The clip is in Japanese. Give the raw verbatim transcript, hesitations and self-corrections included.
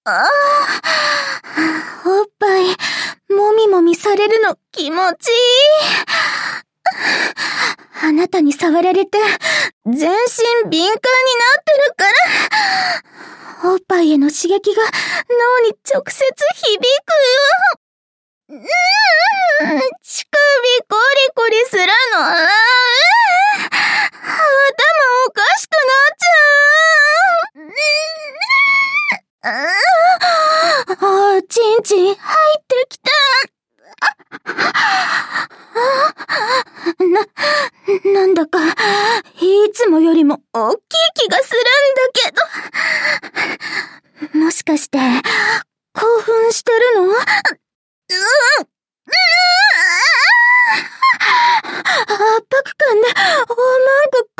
ああ、おっぱい、もみもみされるの気持ちいい。あなたに触られて、全身敏感になってるから、おっぱいへの刺激が脳に直接響くよ。うーん、乳首コリコリするの。うーん、頭おかしくなっちゃう。うーん、ああ、チンチン入ってきた。な、なんだか、いつもよりも大きい気がするんだけど。もしかして、興奮してるの？う、うん、うーん、圧迫感で、おまんこ